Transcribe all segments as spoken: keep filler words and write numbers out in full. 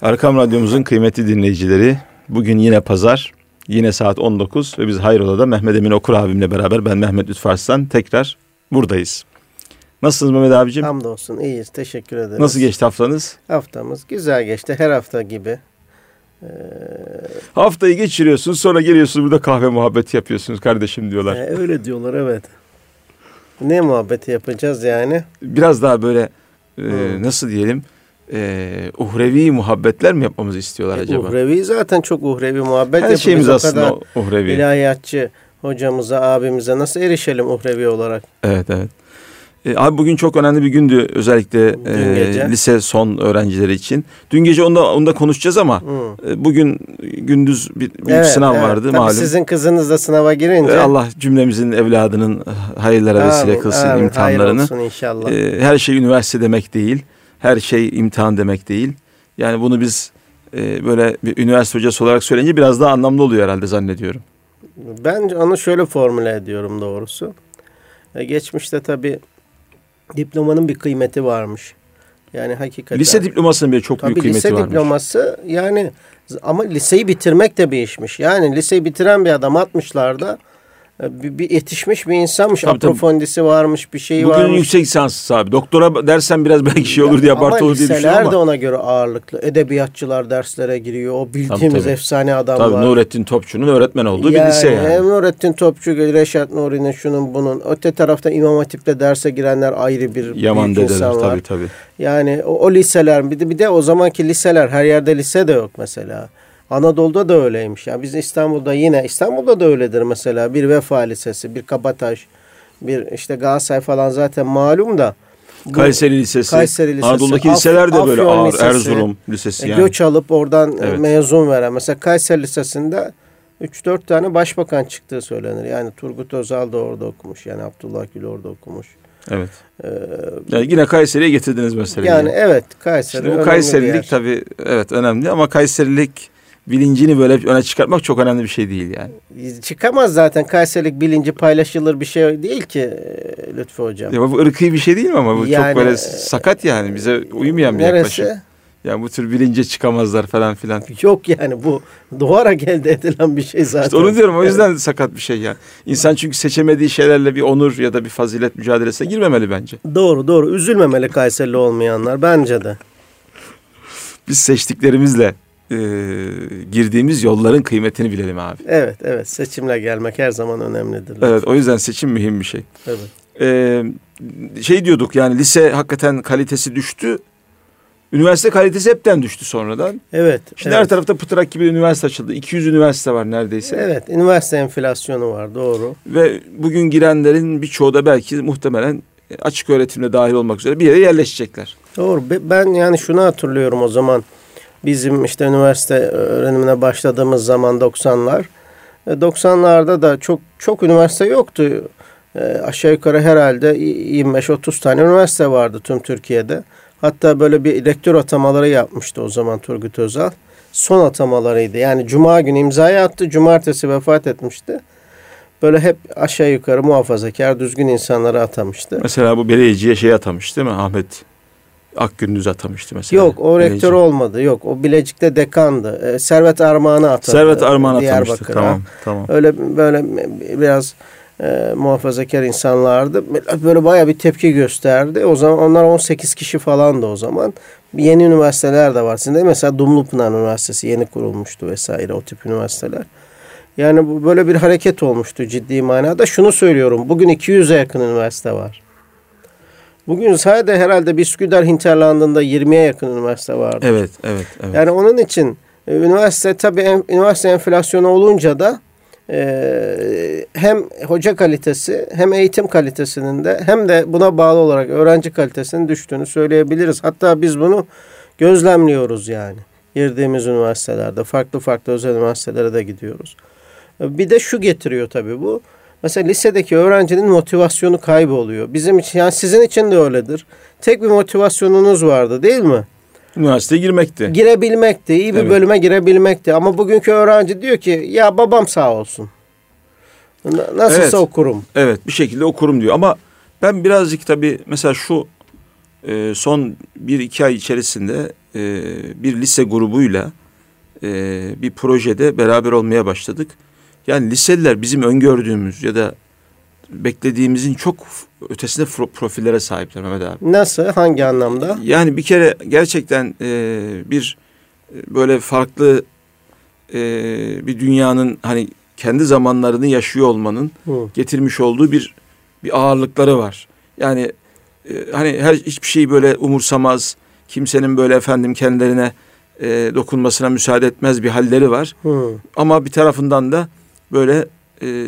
Erkam Radyomuzun kıymetli dinleyicileri, bugün yine pazar, yine saat on dokuz ve biz Hayrola'da Mehmet Emin Okur abimle beraber, ben Mehmet Lütfü Arslan, tekrar buradayız. Nasılsınız Mehmet abicim? Hamdolsun, iyiyiz, teşekkür ederiz. Nasıl geçti haftanız? Haftamız güzel geçti, her hafta gibi. Ee... Haftayı geçiriyorsunuz, sonra geliyorsunuz burada kahve muhabbeti yapıyorsunuz kardeşim diyorlar. Ee, öyle diyorlar, evet. Ne muhabbeti yapacağız yani? Biraz daha böyle e, nasıl diyelim, e, uhrevi muhabbetler mi yapmamızı istiyorlar e, acaba? Uhrevi zaten çok uhrevi muhabbet. Her şeyimiz aslında uhrevi. İlahiyatçı hocamıza, abimize nasıl erişelim uhrevi olarak? Evet, evet. E, abi bugün çok önemli bir gündü, özellikle e, lise son öğrencileri için. Dün gece onda onda konuşacağız ama e, bugün gündüz bir, bir evet, sınav evet. vardı Tabii malum. Sizin kızınız da sınava girince. E, Allah cümlemizin evladının hayırlara vesile kılsın amin, imtihanlarını. hayır olsun inşallah. E, her şey üniversite demek değil, her şey imtihan demek değil. Yani bunu biz e, böyle bir üniversite hocası olarak söyleyince biraz daha anlamlı oluyor herhalde zannediyorum. Ben onu şöyle formüle ediyorum doğrusu. E, geçmişte tabii diplomanın bir kıymeti varmış. Yani hakikaten. Lise diplomasının bile çok tabii büyük kıymeti lise varmış. Lise diploması yani, ama liseyi bitirmek de bir işmiş. Yani liseyi bitiren bir adam altmışlarda bir, bir yetişmiş bir insanmış. Tabii, aprofondisi tabii. varmış, bir şey Bugün varmış. Bugün yüksek lisans abi. Doktora dersen biraz belki şey olur diye abartı olur diye düşünüyorum ama. Ama liseler de ona göre ağırlıklı. Edebiyatçılar derslere giriyor. O bildiğimiz tabii, tabii. efsane adamlar. Tabii Nurettin Topçu'nun öğretmen olduğu yani, bir lise yani. Hem Nurettin Topçu, Reşat Nuri'nin, şunun bunun. Öte tarafta İmam Hatip'te derse girenler ayrı bir Yaman büyük insan var. Tabii tabii. Yani o, o liseler, bir de, bir de o zamanki liseler, her yerde lise de yok mesela. Anadolu'da da öyleymiş. Yani biz İstanbul'da yine, İstanbul'da da öyledir mesela. Bir Vefa Lisesi, bir Kabataş, bir işte Galatasaray falan zaten malum da. Kayseri Lisesi, Kayseri Lisesi, Anadolu'daki Af, liseler de böyle ağır. Lisesi, Erzurum Lisesi yani. Göç alıp oradan evet. mezun veren. Mesela Kayseri Lisesi'nde üç dört tane başbakan çıktığı söylenir. Yani Turgut Özal da orada okumuş. Yani Abdullah Gül orada okumuş. Evet. Ee, yani yine Kayseri'ye getirdiniz mesela. Yani evet, Kayseri. Şimdi bu Kayserilik tabii evet önemli ama Kayserilik bilincini böyle öne çıkartmak çok önemli bir şey değil yani. Çıkamaz zaten, Kayserilik bilinci paylaşılır bir şey değil ki Lütfü Hocam. Ya bu ırkî bir şey değil mi ama bu yani, çok böyle sakat yani, bize uymayan bir neresi? yaklaşım. Yani bu tür bilince çıkamazlar falan filan. Yok yani, bu doğarak elde edilen bir şey zaten. İşte onu diyorum, o yüzden evet. sakat bir şey yani. İnsan çünkü seçemediği şeylerle bir onur ya da bir fazilet mücadelesine girmemeli bence. Doğru doğru, üzülmemeli Kayserili olmayanlar bence de. Biz seçtiklerimizle e, girdiğimiz yolların kıymetini bilelim abi. Evet evet, seçimle gelmek her zaman önemlidir. Evet, o yüzden seçim mühim bir şey. Evet. Ee, şey diyorduk yani, lise hakikaten kalitesi düştü. Üniversite kalitesi hepten düştü sonradan. Evet. Şimdi evet. her tarafta pıtırak gibi üniversite açıldı. iki yüz üniversite var neredeyse. Evet, üniversite enflasyonu var, doğru. Ve bugün girenlerin birçoğu da belki muhtemelen açık öğretimle dahil olmak üzere bir yere yerleşecekler. Doğru. Ben yani şunu hatırlıyorum o zaman. Bizim işte üniversite öğrenimine başladığımız zaman doksanlar. doksanlarda da çok çok üniversite yoktu. E, aşağı yukarı herhalde yirmi beş otuz tane üniversite vardı tüm Türkiye'de. Hatta böyle bir rektör atamaları yapmıştı o zaman Turgut Özal. Son atamalarıydı. Yani cuma günü imzayı attı. Cumartesi vefat etmişti. Böyle hep aşağı yukarı muhafazakar, düzgün insanları atamıştı. Mesela bu belediyeciye şey atamış değil mi? Ahmet Akgündüz atamıştı mesela. Yok, o rektör Bileci. olmadı. Yok, o Bilecik'te dekandı. Ee, Servet Armağan'ı atadı. Servet Armağan atamıştı. Tamam, tamam. Öyle böyle biraz e, muhafazakar insanlardı. Böyle bayağı bir tepki gösterdi. O zaman onlar on sekiz kişi falandı o zaman. Yeni üniversiteler de var. Şimdi mesela Dumlupınar Üniversitesi yeni kurulmuştu vesaire, o tip üniversiteler. Yani bu böyle bir hareket olmuştu ciddi manada. Şunu söylüyorum. Bugün iki yüze yakın üniversite var. Bugün sadece herhalde Bisküdar hinterlandında yirmiye yakın üniversite vardı. Evet, evet, evet. Yani onun için e, üniversite tabii en, üniversite enflasyonu olunca da e, hem hoca kalitesi hem eğitim kalitesinin de hem de buna bağlı olarak öğrenci kalitesinin düştüğünü söyleyebiliriz. Hatta biz bunu gözlemliyoruz yani. Girdiğimiz üniversitelerde, farklı farklı özel üniversitelere de gidiyoruz. Bir de şu getiriyor tabii bu. Mesela lisedeki öğrencinin motivasyonu kayboluyor. Bizim için, yani sizin için de öyledir. Tek bir motivasyonunuz vardı değil mi? Üniversiteye girmekti. Girebilmekti, iyi bir evet. bölüme girebilmekti. Ama bugünkü öğrenci diyor ki ya babam sağ olsun. Nasılsa evet. okurum. Evet, bir şekilde okurum diyor. Ama ben birazcık tabii mesela şu e, son bir iki ay içerisinde e, bir lise grubuyla e, bir projede beraber olmaya başladık. Yani liseliler bizim öngördüğümüz ya da beklediğimizin çok ötesinde profillere sahipler Mehmet abi. Nasıl? Hangi anlamda? Yani bir kere gerçekten e, bir böyle farklı e, bir dünyanın hani kendi zamanlarını yaşıyor olmanın Hı. getirmiş olduğu bir bir ağırlıkları var. Yani e, hani her hiçbir şeyi böyle umursamaz, kimsenin böyle efendim kendilerine e, dokunmasına müsaade etmez bir halleri var. Hı. Ama bir tarafından da böyle e,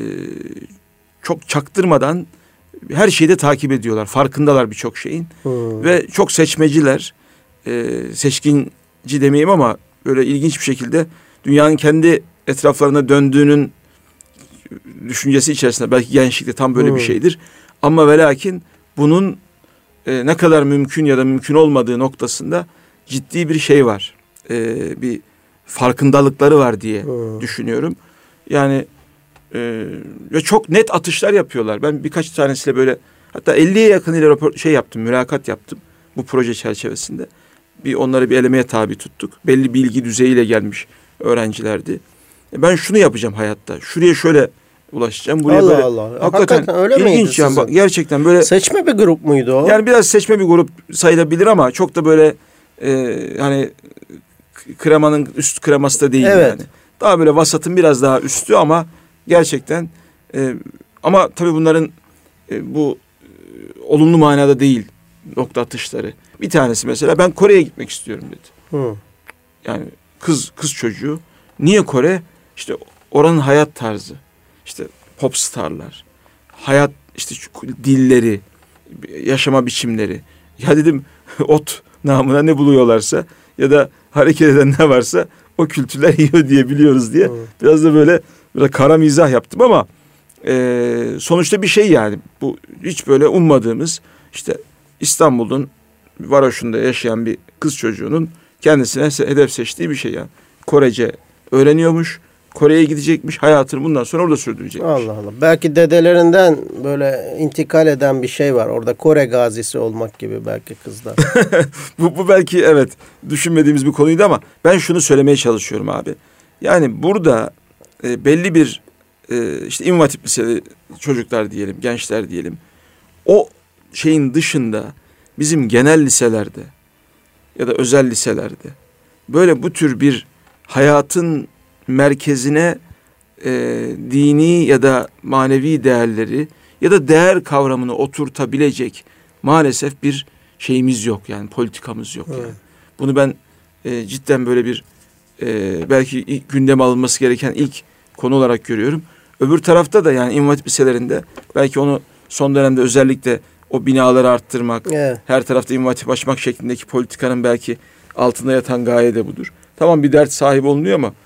çok çaktırmadan her şeyi de takip ediyorlar. Farkındalar birçok şeyin. Hmm. Ve çok seçmeciler. E, seçkinci demeyeyim ama böyle ilginç bir şekilde dünyanın kendi etraflarına döndüğünün düşüncesi içerisinde, belki gençlikte tam böyle hmm. bir şeydir. Ama ve lakin bunun e, ne kadar mümkün ya da mümkün olmadığı noktasında ciddi bir şey var. E, bir farkındalıkları var diye hmm. düşünüyorum. Yani Ee, ve çok net atışlar yapıyorlar. Ben birkaç tanesiyle böyle hatta elliye yakın ile rapor, şey yaptım, mülakat yaptım bu proje çerçevesinde. Bir onları bir elemeye tabi tuttuk. Belli bilgi düzeyiyle gelmiş öğrencilerdi. E ben şunu yapacağım hayatta. Şuraya şöyle ulaşacağım. Buraya Allah böyle. Allah. Hakikaten, hakikaten öyle miydi ilginç yani bak, gerçekten böyle. Seçme bir grup muydu o? Yani biraz seçme bir grup sayılabilir ama çok da böyle e, hani kremanın üst kreması da değil evet. yani. Daha böyle vasatın biraz daha üstü ama gerçekten e, ama tabii bunların e, bu e, olumlu manada değil nokta atışları. Bir tanesi mesela ben Kore'ye gitmek istiyorum dedi. Hı. Yani kız kız çocuğu. Niye Kore? İşte oranın hayat tarzı. İşte popstarlar. Hayat işte dilleri, yaşama biçimleri. Ya dedim ot namına ne buluyorlarsa ya da hareket eden ne varsa o kültürler yiyor diye biliyoruz diye. Hı. Biraz da böyle Böyle kara mizah yaptım ama e, sonuçta bir şey yani. Bu hiç böyle ummadığımız işte İstanbul'un varoşunda yaşayan bir kız çocuğunun kendisine hedef seçtiği bir şey yani. Korece öğreniyormuş, Kore'ye gidecekmiş, hayatını bundan sonra orada sürdürecekmiş. Allah Allah. Belki dedelerinden böyle intikal eden bir şey var. Orada Kore gazisi olmak gibi belki kızlar. bu, bu belki evet düşünmediğimiz bir konuydu ama ben şunu söylemeye çalışıyorum abi. Yani burada E, belli bir e, işte İmam Hatip liseli çocuklar diyelim, gençler diyelim. O şeyin dışında bizim genel liselerde ya da özel liselerde böyle bu tür bir hayatın merkezine e, dini ya da manevi değerleri ya da değer kavramını oturtabilecek maalesef bir şeyimiz yok yani politikamız yok. Evet. Yani. Bunu ben e, cidden böyle bir e, belki ilk gündeme alınması gereken ilk konu olarak görüyorum. Öbür tarafta da yani İmam Hatip liselerinde belki onu son dönemde özellikle o binaları arttırmak, evet. her tarafta İmam Hatip açmak şeklindeki politikanın belki altında yatan gaye de budur. Tamam bir dert sahibi olunuyor ama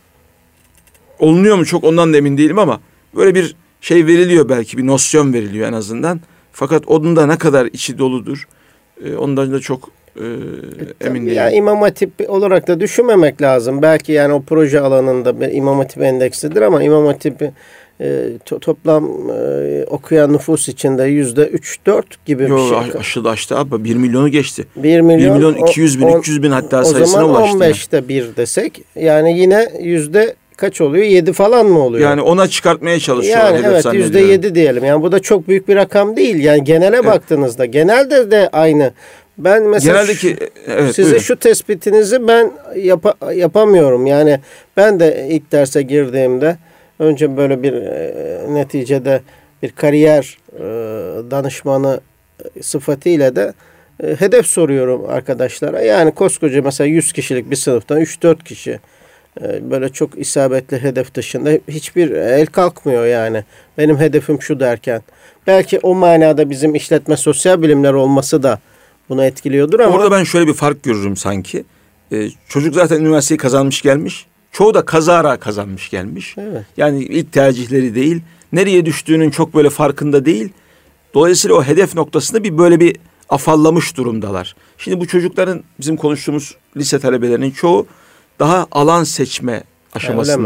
olunuyor mu çok ondan da emin değilim ama böyle bir şey veriliyor belki bir nosyon veriliyor en azından. Fakat onun da ne kadar içi doludur ondan da çok Ee, emin değilim. Ya İmam Hatip olarak da düşünmemek lazım. Belki yani o proje alanında bir İmam Hatip endeksidir ama İmam Hatip e, to, toplam e, okuyan nüfus içinde yüzde üç dört gibi Yo, bir şey. Aşıldı aştı abi. bir milyonu geçti. bir milyon, bir milyon iki yüz bin, üç yüz bin hatta sayısına ulaştı. O zaman on beşte bir desek yani yine yüzde kaç oluyor? yedi falan mı oluyor? Yani ona çıkartmaya çalışıyorlar. Yani evet yüzde yedi diyelim. Yani bu da çok büyük bir rakam değil. Yani genele evet. baktığınızda genelde de aynı. Ben mesela Geneldeki, şu, evet, size buyurun. şu tespitinizi ben yap, yapamıyorum. Yani ben de ilk derse girdiğimde önce böyle bir e, neticede bir kariyer e, danışmanı sıfatıyla da e, hedef soruyorum arkadaşlara. Yani koskoca mesela yüz kişilik bir sınıftan üç dört kişi e, böyle çok isabetli hedef dışında hiçbir el kalkmıyor yani. Benim hedefim şu derken. Belki o manada bizim işletme sosyal bilimler olması da bunu etkiliyordur ama. Orada ben şöyle bir fark görürüm sanki. Ee, çocuk zaten üniversiteyi kazanmış gelmiş. Çoğu da kazara kazanmış gelmiş. Evet. Yani ilk tercihleri değil. Nereye düştüğünün çok böyle farkında değil. Dolayısıyla o hedef noktasında bir böyle bir afallamış durumdalar. Şimdi bu çocukların bizim konuştuğumuz lise talebelerinin çoğu daha alan seçme aşamasındalar.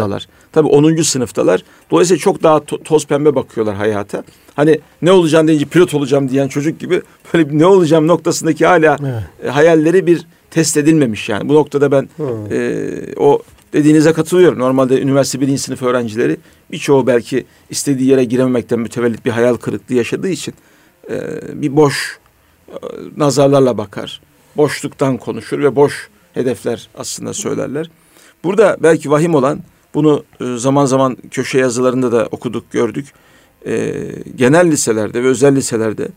tabii onuncu sınıftalar. Dolayısıyla çok daha to- toz pembe bakıyorlar hayata. Hani ne olacağım deyince pilot olacağım diyen çocuk gibi böyle bir ne olacağım noktasındaki hala evet. e, hayalleri bir test edilmemiş yani. Bu noktada ben e, o dediğinize katılıyorum. Normalde üniversite birinci sınıf öğrencileri birçoğu belki istediği yere girememekten mütevellit bir hayal kırıklığı yaşadığı için e, bir boş e, nazarlarla bakar. Boşluktan konuşur ve boş hedefler aslında söylerler. Burada belki vahim olan, bunu zaman zaman köşe yazılarında da okuduk, gördük. E, genel liselerde ve özel liselerde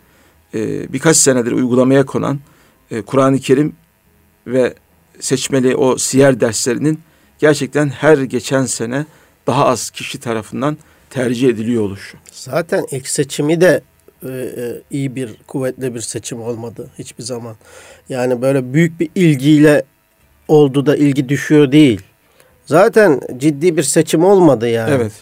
e, birkaç senedir uygulamaya konan e, Kur'an-ı Kerim ve seçmeli o siyer derslerinin gerçekten her geçen sene daha az kişi tarafından tercih ediliyor oluşu. Zaten ilk seçimi de e, iyi bir, kuvvetli bir seçim olmadı hiçbir zaman. Yani böyle büyük bir ilgiyle oldu da ilgi düşüyor değil. Zaten ciddi bir seçim olmadı yani. Evet.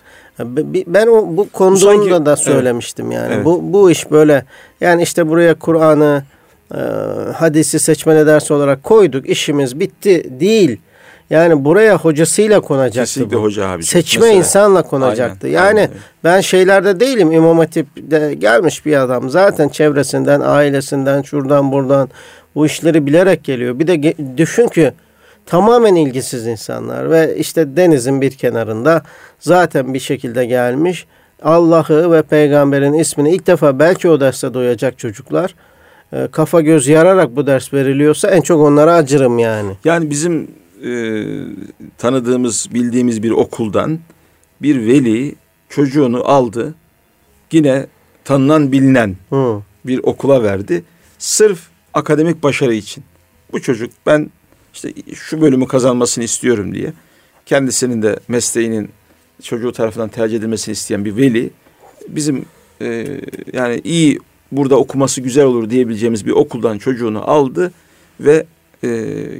Ben o bu konuda da söylemiştim evet. yani. Evet. Bu bu iş böyle yani işte buraya Kur'an'ı, e, hadisi seçmeli ders olarak koyduk. İşimiz bitti değil. Yani buraya hocasıyla konacaktı. Kesinlikle bu. Hoca abi. Seçme mesela. insanla konacaktı. Aynen, yani aynen. Ben şeylerde değilim. İmam Hatip'te gelmiş bir adam. Zaten çevresinden, ailesinden, şuradan buradan bu işleri bilerek geliyor. Bir de ge- düşün ki tamamen ilgisiz insanlar ve işte denizin bir kenarında zaten bir şekilde gelmiş. Allah'ı ve peygamberin ismini ilk defa belki o derste duyacak çocuklar. E, kafa göz yararak bu ders veriliyorsa en çok onlara acırım yani. Yani bizim e, tanıdığımız, bildiğimiz bir okuldan bir veli çocuğunu aldı. Yine tanınan, bilinen Hı. bir okula verdi. Sırf akademik başarı için. Bu çocuk ben işte şu bölümü kazanmasını istiyorum diye kendisinin de mesleğinin çocuğu tarafından tercih edilmesini isteyen bir veli bizim e, yani iyi burada okuması güzel olur diyebileceğimiz bir okuldan çocuğunu aldı ve e,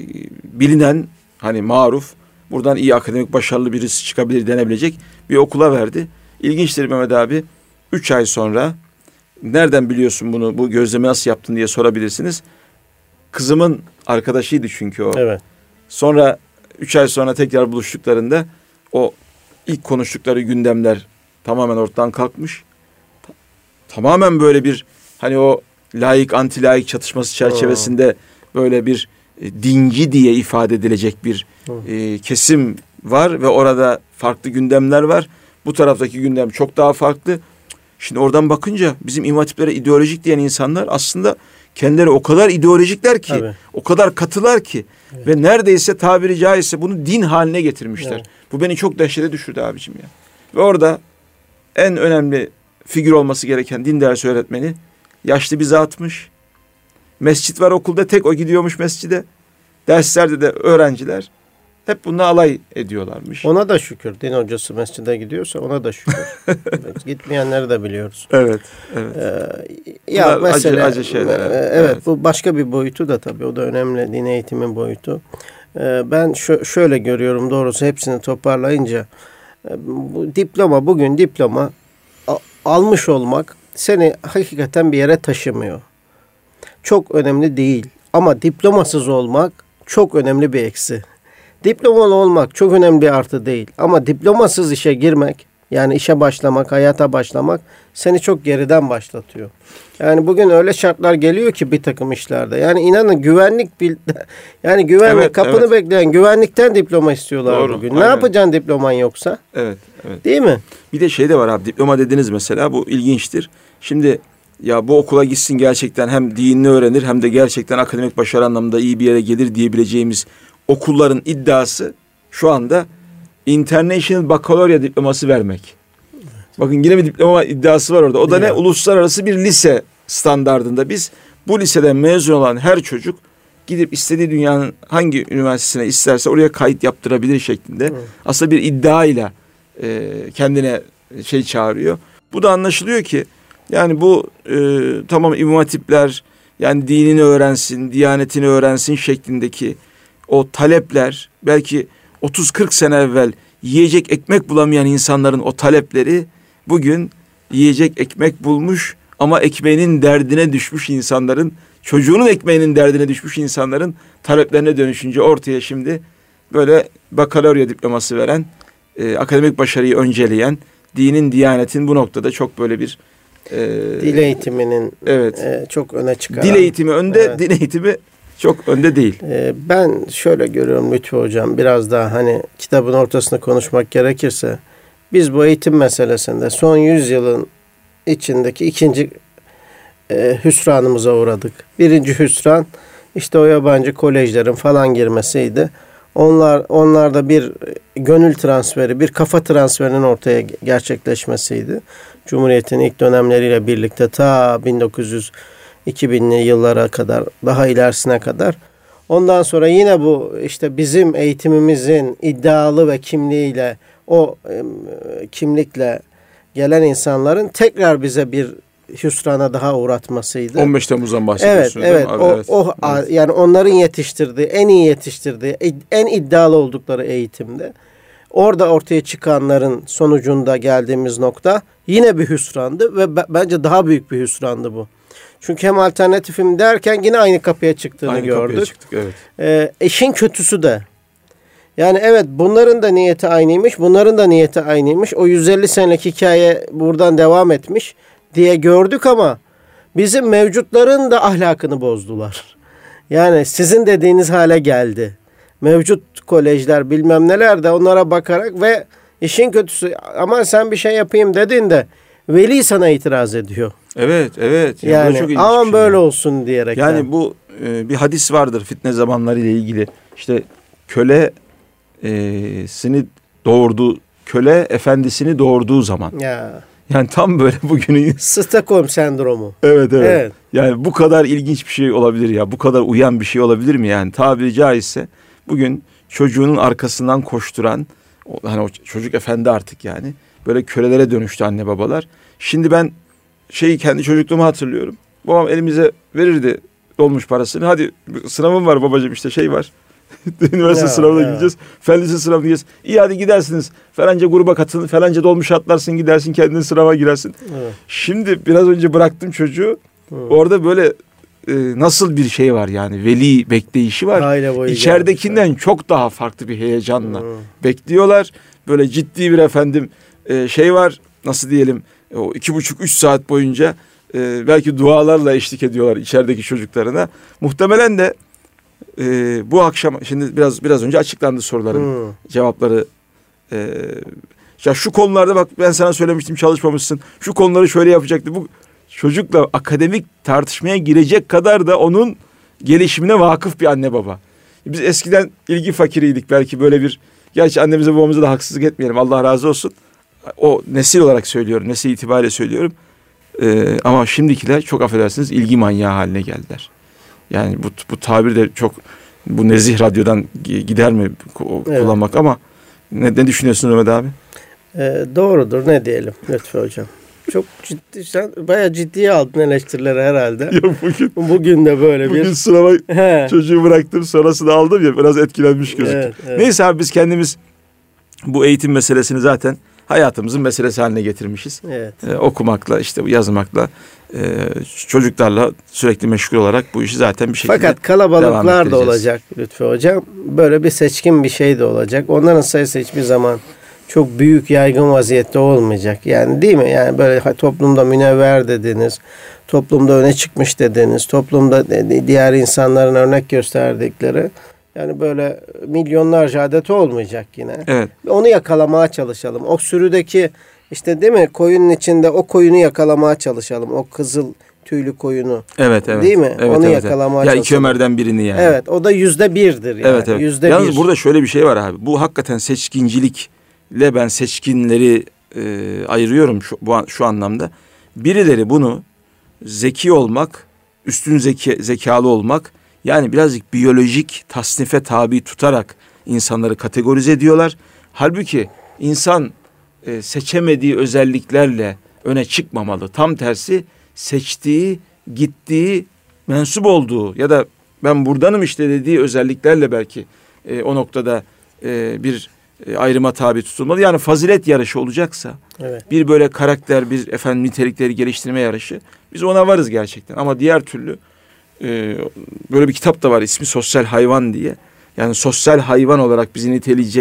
bilinen hani maruf buradan iyi akademik başarılı birisi çıkabilir denebilecek bir okula verdi. İlginçtir Mehmet abi. Üç ay sonra nereden biliyorsun bunu, bu gözlemi nasıl yaptın diye sorabilirsiniz. Kızımın arkadaşıydı çünkü o. Evet. Sonra üç ay sonra tekrar buluştuklarında o ilk konuştukları gündemler tamamen ortadan kalkmış. Ta- tamamen böyle bir hani o laik anti laik çatışması çerçevesinde oh. böyle bir e, dinci diye ifade edilecek bir oh. e, kesim var ve orada farklı gündemler var. Bu taraftaki gündem çok daha farklı. Şimdi oradan bakınca bizim imam hatiplere ideolojik diyen insanlar aslında kendileri o kadar ideolojikler ki, Tabii. o kadar katılar ki evet. ve neredeyse tabiri caizse bunu din haline getirmişler. Evet. Bu beni çok dehşete düşürdü abicim ya. Ve orada en önemli figür olması gereken din dersi öğretmeni yaşlı bir zatmış. Mescit var okulda, tek o gidiyormuş mescide. Derslerde de öğrenciler hep bununla alay ediyorlarmış. Ona da şükür. Din hocası mescide gidiyorsa ona da şükür. Gitmeyenleri de biliyoruz. Evet. evet. Ee, ya Bunlar mesela acı, acı şeyler. Evet, evet. Bu başka bir boyutu da tabii. O da önemli. Din eğitimin boyutu. Ee, ben şö- şöyle görüyorum doğrusu hepsini toparlayınca. Bu diploma, bugün diploma a- almış olmak seni hakikaten bir yere taşımıyor. Çok önemli değil. Ama diplomasız olmak çok önemli bir eksi. Diplomalı olmak çok önemli bir artı değil. Ama diplomasız işe girmek, yani işe başlamak, hayata başlamak seni çok geriden başlatıyor. Yani bugün öyle şartlar geliyor ki bir takım işlerde. Yani inanın güvenlik bil yani güvenlik evet, kapını evet. bekleyen güvenlikten diploma istiyorlar Doğru, bugün. Aynen. Ne yapacaksın diploman yoksa? Evet, evet. Değil mi? Bir de şey de var abi, diploma dediniz mesela, bu ilginçtir. Şimdi ya bu okula gitsin gerçekten hem dinini öğrenir hem de gerçekten akademik başarı anlamında iyi bir yere gelir diyebileceğimiz okulların iddiası şu anda International Baccalaureate diploması vermek. Evet. Bakın yine bir diploma iddiası var orada. O da Değil ne? Mi? Uluslararası bir lise standardında biz bu liseden mezun olan her çocuk gidip istediği dünyanın hangi üniversitesine isterse oraya kayıt yaptırabilir şeklinde. Evet. Aslında bir iddiayla e, kendine şey çağırıyor. Bu da anlaşılıyor ki yani bu e, tamam İmam Hatipler yani dinini öğrensin, diyanetini öğrensin şeklindeki o talepler belki otuz kırk sene evvel yiyecek ekmek bulamayan insanların o talepleri bugün yiyecek ekmek bulmuş ama ekmeğinin derdine düşmüş insanların, çocuğunun ekmeğinin derdine düşmüş insanların taleplerine dönüşünce ortaya şimdi böyle bakalorya diploması veren e, akademik başarıyı önceleyen, dinin, diyanetin bu noktada çok böyle bir e, dil eğitiminin evet, e, çok öne çıkaran. Dil eğitimi önde, evet. din eğitimi çok önde değil. E, ben şöyle görüyorum Lütfü Hocam, biraz daha hani kitabın ortasında konuşmak gerekirse, biz bu eğitim meselesinde son yüz yılın içindeki ikinci e, hüsranımıza uğradık. Birinci hüsran işte o yabancı kolejlerin falan girmesiydi. Onlar onlarda bir gönül transferi, bir kafa transferinin ortaya gerçekleşmesiydi. Cumhuriyet'in ilk dönemleriyle birlikte ta bin dokuz yüz iki binli yıllara kadar, daha ilerisine kadar. Ondan sonra yine bu işte bizim eğitimimizin iddialı ve kimliğiyle, o e, kimlikle gelen insanların tekrar bize bir hüsrana daha uğratmasıydı. on beş Temmuz'dan bahsediyorsunuz. Evet, evet. Abi, o, evet. o evet. Yani onların yetiştirdiği, en iyi yetiştirdiği, en iddialı oldukları eğitimde orada ortaya çıkanların sonucunda geldiğimiz nokta yine bir hüsrandı ve b- bence daha büyük bir hüsrandı bu. Çünkü hem alternatifim derken yine aynı kapıya çıktığını aynı gördük. Kapıya çıktık, evet. Ee, işin kötüsü de, yani evet, bunların da niyeti aynıymış, bunların da niyeti aynıymış. O yüz elli senelik hikaye buradan devam etmiş diye gördük ama bizim mevcutların da ahlakını bozdular. Yani sizin dediğiniz hale geldi. Mevcut kolejler bilmem neler de onlara bakarak ve işin kötüsü, ama sen bir şey yapayım dediğinde veli sana itiraz ediyor. Evet, evet. Yani, yani çok aman şey böyle yani. olsun diyerek. Yani bu e, bir hadis vardır fitne zamanları ile ilgili. İşte köle e, sini doğurduğu, köle efendisini doğurduğu zaman. Ya. Yani tam böyle bugünün Stockholm sendromu. Evet, evet evet. Yani bu kadar ilginç bir şey olabilir ya. Bu kadar uyan bir şey olabilir mi yani? Tabiri caizse bugün çocuğunun arkasından koşturan, hani o çocuk efendi artık yani. Böyle kölelere dönüştü anne babalar. Şimdi ben şeyi kendi çocukluğumu hatırlıyorum. Babam elimize verirdi dolmuş parasını. Hadi sınavım var babacığım, işte şey var. Üniversite ya, sınavına ya. gideceğiz. Fen lisesi sınavına gideceğiz. İyi hadi gidersiniz. Falanca gruba katılın. Falanca dolmuş atlarsın, gidersin, kendin sınava girersin. Evet. Şimdi biraz önce bıraktım çocuğu. Evet. Orada böyle e, nasıl bir şey var yani, veli bekleyişi var. İçeridekinden gelmişler. Çok daha farklı bir heyecanla evet. bekliyorlar. Böyle ciddi bir efendim e, şey var. Nasıl diyelim, o iki buçuk üç saat boyunca e, belki dualarla eşlik ediyorlar içerideki çocuklarına. Muhtemelen de Ee, bu akşam, şimdi biraz biraz önce açıklandı soruların hmm. cevapları. Ee, ya şu konularda bak ben sana söylemiştim, çalışmamışsın. Şu konuları şöyle yapacaktı. Bu çocukla akademik tartışmaya girecek kadar da onun gelişimine vakıf bir anne baba. Biz eskiden ilgi fakiriydik belki, böyle bir, gerçi annemize babamıza da haksızlık etmeyelim, Allah razı olsun. O nesil olarak söylüyorum, nesil itibariyle söylüyorum. Ee, ama şimdikiler çok affedersiniz ilgi manyağı haline geldiler. Yani bu bu tabir de çok, bu nezih radyodan gider mi kullanmak, evet. ama ne, ne düşünüyorsun Mehmet abi? Ee, doğrudur, ne diyelim Lütfü Hocam. Çok ciddi, sen bayağı ciddiye aldın eleştirileri herhalde. Ya bugün, bugün de böyle bugün bir. Bugün sınava çocuğu bıraktım, sonrasında aldım ya, biraz etkilenmiş gözüküyor. Evet, evet. Neyse abi, biz kendimiz bu eğitim meselesini zaten hayatımızın meselesi haline getirmişiz. Evet. Ee, okumakla, işte yazmakla, e, çocuklarla sürekli meşgul olarak bu işi zaten bir şekilde Fakat kalabalıklar da olacak Lütfü Hocam. Böyle bir seçkin bir şey de olacak. Onların sayısı hiçbir zaman çok büyük, yaygın vaziyette olmayacak. Yani değil mi? Yani böyle toplumda münevver dediniz, toplumda öne çıkmış dediniz, toplumda diğer insanların örnek gösterdikleri, yani böyle milyonlarca adet olmayacak yine. Evet. Onu yakalamaya çalışalım. O sürüdeki işte, değil mi, koyunun içinde o koyunu yakalamaya çalışalım. O kızıl tüylü koyunu. Evet, evet. Değil mi? Evet, onu evet, yakalamaya evet. çalışalım. Ya iki Ömer'den birini yani. Evet, o da yüzde birdir yani. Evet, evet. Yüzde Yalnız bir. burada şöyle bir şey var abi. Bu hakikaten seçkincilikle ben seçkinleri e, ayırıyorum şu, bu, şu anlamda. Birileri bunu zeki olmak, üstün zeki, zekalı olmak, yani birazcık biyolojik tasnife tabi tutarak insanları kategorize ediyorlar. Halbuki insan e, seçemediği özelliklerle öne çıkmamalı. Tam tersi, seçtiği, gittiği, mensup olduğu ya da ben buradanım işte dediği özelliklerle belki e, o noktada e, bir e, ayrıma tabi tutulmalı. Yani fazilet yarışı olacaksa, evet. bir böyle karakter, bir efendim nitelikleri geliştirme yarışı, biz ona varız gerçekten. Ama diğer türlü e, böyle bir kitap da var, ismi Sosyal Hayvan diye. Yani sosyal hayvan olarak bizi niteleyecek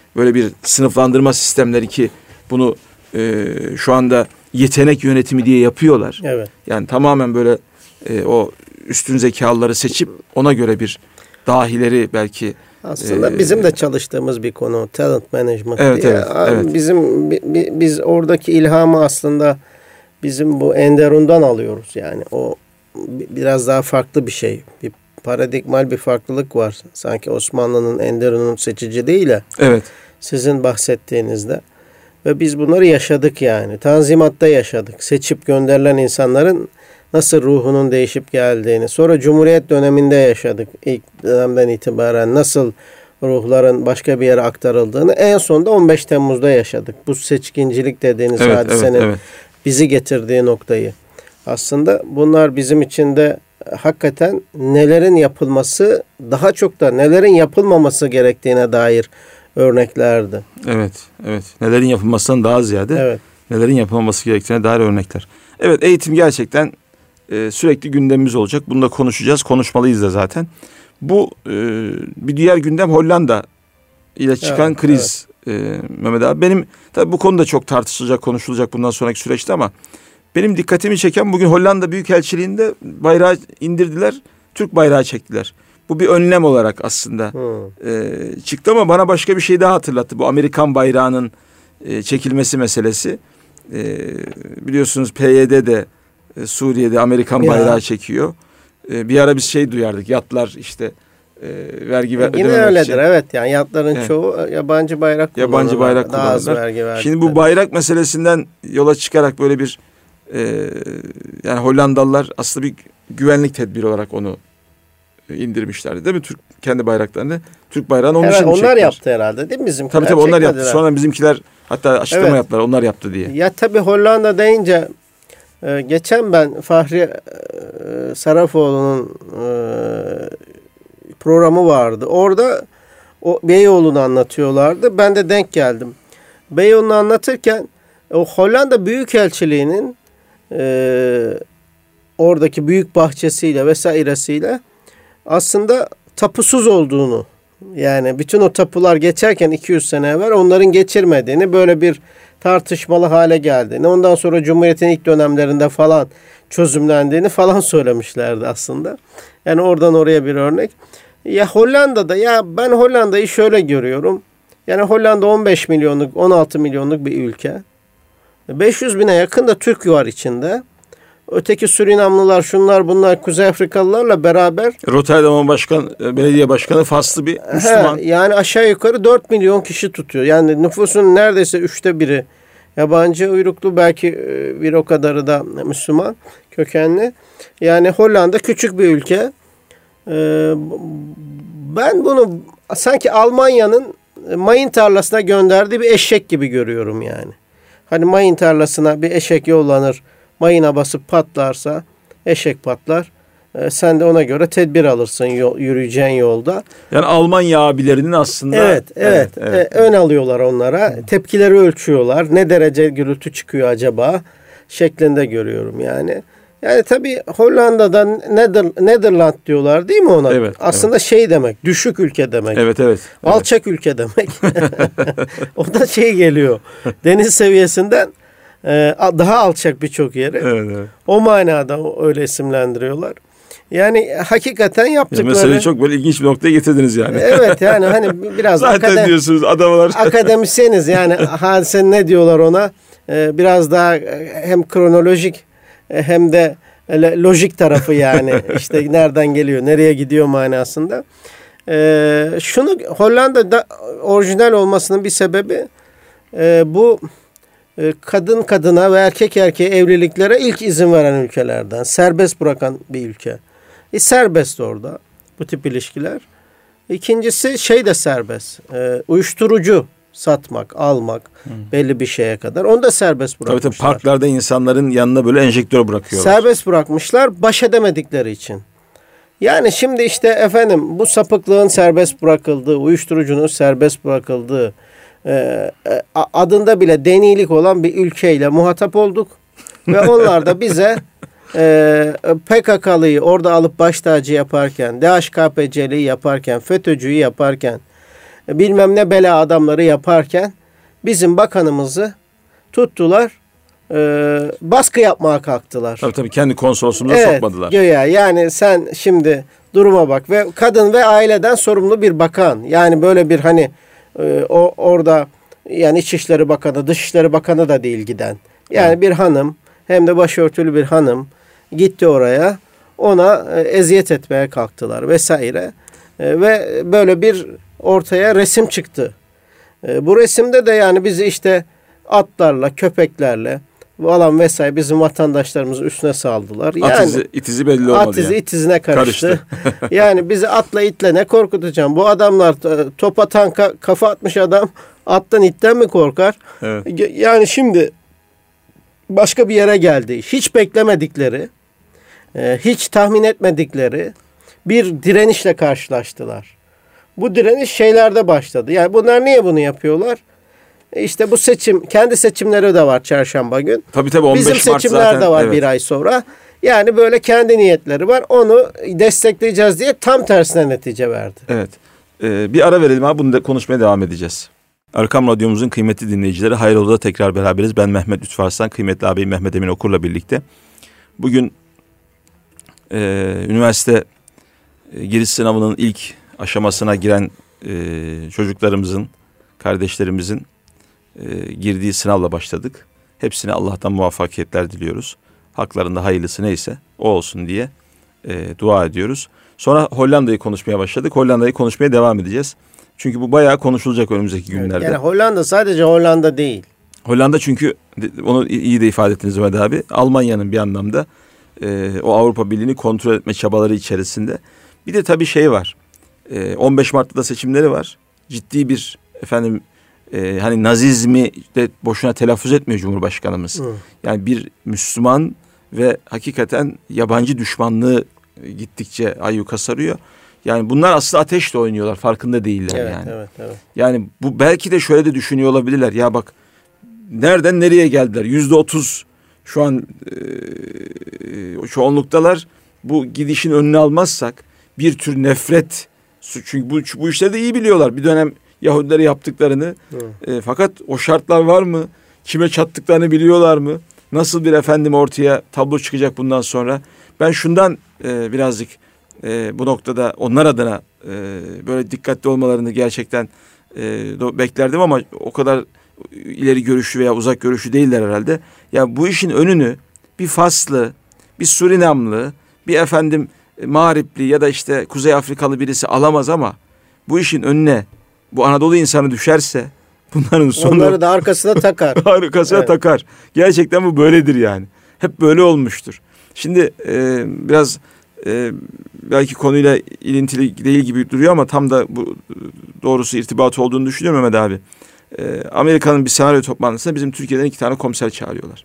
böyle bir sınıflandırma sistemleri ki bunu e, şu anda yetenek yönetimi diye yapıyorlar. Evet. Yani tamamen böyle e, o üstün zekalıları seçip ona göre bir dahileri belki aslında e, bizim de çalıştığımız bir konu talent management evet, diye. Evet, evet. Bizim biz oradaki ilhamı aslında bizim bu Enderun'dan alıyoruz yani. O biraz daha farklı bir şey. Bir paradigmal bir farklılık var. Sanki Osmanlı'nın Enderun'un seçiciliğiyle. Evet. Sizin bahsettiğinizde. Ve biz bunları yaşadık yani. Tanzimat'ta yaşadık. Seçip gönderilen insanların nasıl ruhunun değişip geldiğini. Sonra Cumhuriyet döneminde yaşadık. İlk dönemden itibaren nasıl ruhların başka bir yere aktarıldığını. En sonunda on beş Temmuz'da yaşadık. Bu seçkincilik dediğiniz evet, hadisenin evet, evet. bizi getirdiği noktayı. Aslında bunlar bizim için de hakikaten nelerin yapılması, daha çok da nelerin yapılmaması gerektiğine dair örneklerdi. Evet, evet. Nelerin yapılmasından daha ziyade evet. nelerin yapılmaması gerektiğine dair örnekler. Evet, eğitim gerçekten e, sürekli gündemimiz olacak. Bunu da konuşacağız, konuşmalıyız da zaten. Bu e, bir diğer gündem Hollanda ile çıkan evet, kriz evet. E, Mehmet abi. Benim tabii bu konuda çok tartışılacak, konuşulacak bundan sonraki süreçte ama benim dikkatimi çeken bugün Hollanda Büyükelçiliği'nde bayrağı indirdiler, Türk bayrağı çektiler. Bu bir önlem olarak aslında hmm. e, çıktı ama bana başka bir şey daha hatırlattı. Bu Amerikan bayrağının e, çekilmesi meselesi. E, biliyorsunuz P Y D de e, Suriye'de Amerikan ya. bayrağı çekiyor. E, bir ara biz şey duyardık, yatlar işte e, vergi ver, yine öyledir için. Evet yani yatların evet. çoğu yabancı bayrak kullanırlar. Yabancı bayrak daha az kullanırlar. vergi verdi. Şimdi bu bayrak meselesinden yola çıkarak böyle bir e, yani Hollandalılar aslında bir güvenlik tedbiri olarak onu indirmişlerdi değil mi? Türk kendi bayraklarını. Türk bayrağını onun için mi çektiler? Onlar yaptı herhalde değil mi bizimkiler? Tabii tabii onlar yaptı. Sonra bizimkiler hatta açıklama evet. yaptılar. Onlar yaptı diye. Ya tabii Hollanda deyince e, geçen ben Fahri e, Sarafoğlu'nun e, programı vardı. Orada o Beyoğlu'nu anlatıyorlardı. Ben de denk geldim. Beyoğlu'nu anlatırken o Hollanda Büyükelçiliği'nin e, oradaki büyük bahçesiyle vesairesiyle aslında tapusuz olduğunu, yani bütün o tapular geçerken iki yüz sene evvel onların geçirmediğini, böyle bir tartışmalı hale geldiğini, ondan sonra Cumhuriyet'in ilk dönemlerinde falan çözümlendiğini falan söylemişlerdi aslında. Yani oradan oraya bir örnek. Ya Hollanda'da, ya ben Hollanda'yı şöyle görüyorum. Yani Hollanda on beş milyonluk, on altı milyonluk bir ülke. beş yüz bine yakın da Türk var içinde. Öteki Surinamlılar, şunlar bunlar, Kuzey Afrikalılarla beraber. Rotterdam Başkan, belediye başkanı Faslı bir Müslüman. He, yani aşağı yukarı dört milyon kişi tutuyor. Yani nüfusun neredeyse üçte biri yabancı uyruklu, belki bir o kadarı da Müslüman kökenli. Yani Hollanda küçük bir ülke. Ben bunu sanki Almanya'nın mayın tarlasına gönderdiği bir eşek gibi görüyorum yani. Hani mayın tarlasına bir eşek yollanır. Mayına basıp patlarsa eşek patlar. E, sen de ona göre tedbir alırsın yol, yürüyeceğin yolda. Yani Almanya abilerinin aslında... Evet, evet. evet, evet. E, ön alıyorlar onlara. Evet. Tepkileri ölçüyorlar. Ne derece gürültü çıkıyor acaba? Şeklinde görüyorum yani. Yani tabii Hollanda'da Nether, Netherland diyorlar değil mi ona? Evet. Aslında evet. şey demek, düşük ülke demek. Evet, evet. Alçak evet. ülke demek. O da şey geliyor. Deniz seviyesinden Ee, daha alçak birçok yeri. Evet, evet. O manada öyle isimlendiriyorlar. Yani hakikaten yaptıkları... Ya meseleyi çok böyle ilginç bir noktaya getirdiniz yani. Evet yani hani biraz... Zaten akadem... diyorsunuz adamlar. Akademisyeniz yani hadise ne diyorlar ona? Ee, biraz daha hem kronolojik hem de lojik tarafı yani. İşte nereden geliyor, nereye gidiyor manasında. Ee, şunu Hollanda'da orijinal olmasının bir sebebi e, bu... kadın kadına ve erkek erkeğe evliliklere ilk izin veren ülkelerden. Serbest bırakan bir ülke. E, serbest orada bu tip ilişkiler. İkincisi şey de serbest. E, uyuşturucu satmak, almak hmm. belli bir şeye kadar. Onu da serbest bırakmışlar. Tabii tabii parklarda insanların yanına böyle enjektör bırakıyorlar. Serbest bırakmışlar baş edemedikleri için. Yani şimdi işte efendim bu sapıklığın serbest bırakıldığı, uyuşturucunun serbest bırakıldığı, Ee, adında bile denilik olan bir ülkeyle muhatap olduk ve onlar da bize e, P K K'lıyı orada alıp baş tacı yaparken, D H K P C'liyi yaparken, FETÖ'cüyü yaparken, bilmem ne bela adamları yaparken bizim bakanımızı tuttular, e, baskı yapmaya kalktılar. Tabii tabii kendi konsolosluğuna evet, sokmadılar. Göya yani sen şimdi duruma bak ve kadın ve aileden sorumlu bir bakan. Yani böyle bir hani e, o orada yani İçişleri Bakanı, Dışişleri Bakanı da değil giden. Yani evet. bir hanım, hem de başörtülü bir hanım gitti oraya. Ona e, eziyet etmeye kalktılar vesaire. E, ve böyle bir ortaya resim çıktı. E, bu resimde de yani bizi işte atlarla, köpeklerle falan vesaire bizim vatandaşlarımızın üstüne saldılar. Yani, at izi, it izi belli olmadı. At izi yani. it izine karıştı. Karıştı. Yani bizi atla itle ne korkutacağım? Bu adamlar topa tanka kafa atmış adam attan itten mi korkar? Evet. Yani şimdi başka bir yere geldi. Hiç beklemedikleri, hiç tahmin etmedikleri bir direnişle karşılaştılar. Bu direniş şeylerde başladı. Yani bunlar niye bunu yapıyorlar? İşte bu seçim, kendi seçimleri de var çarşamba gün. Tabii tabii on beş Bizim Mart seçimler zaten, de var evet. bir ay sonra. Yani böyle kendi niyetleri var. Onu destekleyeceğiz diye tam tersine netice verdi. Evet. Ee, bir ara verelim abi. Bunu da konuşmaya devam edeceğiz. Erkam Radyomuzun kıymetli dinleyicileri, Hayrolda'da tekrar beraberiz. Ben Mehmet Lütfü Arslan, kıymetli ağabeyim Mehmet Emin Okur'la birlikte. Bugün e, üniversite e, giriş sınavının ilk aşamasına giren e, çocuklarımızın, kardeşlerimizin e, girdiği sınavla başladık. Hepsine Allah'tan muvaffakiyetler diliyoruz. Haklarında hayırlısı neyse o olsun diye e, dua ediyoruz. Sonra Hollanda'yı konuşmaya başladık. Hollanda'yı konuşmaya devam edeceğiz. Çünkü bu bayağı konuşulacak önümüzdeki günlerde. Evet, yani Hollanda sadece Hollanda değil. Hollanda çünkü onu iyi de ifade ettiniz Mehmet abi. Almanya'nın bir anlamda e, o Avrupa Birliği'ni kontrol etme çabaları içerisinde. Bir de tabii şey var. E, on beş Mart'ta da seçimleri var. Ciddi bir efendim e, hani nazizmi de boşuna telaffuz etmiyor Cumhurbaşkanımız. Hı. Yani bir Müslüman ve hakikaten yabancı düşmanlığı gittikçe ayyuka sarıyor. Yani bunlar aslında ateşle oynuyorlar, farkında değiller evet, yani. Evet, evet. Yani bu belki de şöyle de düşünüyor olabilirler. Ya bak nereden nereye geldiler? Yüzde otuz şu an e, çoğunluktalar. Bu gidişin önüne almazsak bir tür nefret. Çünkü bu, bu işleri de iyi biliyorlar. Bir dönem Yahudilere yaptıklarını. E, fakat o şartlar var mı? Kime çattıklarını biliyorlar mı? Nasıl bir efendim ortaya tablo çıkacak bundan sonra? Ben şundan e, birazcık e, bu noktada onlar adına e, böyle dikkatli olmalarını gerçekten e, beklerdim ama o kadar ileri görüşlü veya uzak görüşlü değiller herhalde. Ya bu işin önünü bir Faslı, bir Surinamlı, bir efendim Mağripli ya da işte Kuzey Afrikalı birisi alamaz ama bu işin önüne bu Anadolu insanı düşerse bunların sonu... Onları da arkasına takar. arkasına evet. takar. Gerçekten bu böyledir yani. Hep böyle olmuştur. Şimdi e, biraz e, belki konuyla ilintili değil gibi duruyor ama tam da bu doğrusu irtibatı olduğunu düşünüyorum Mehmet abi. E, Amerika'nın bir senaryo toplantısına bizim Türkiye'den iki tane komiser çağırıyorlar.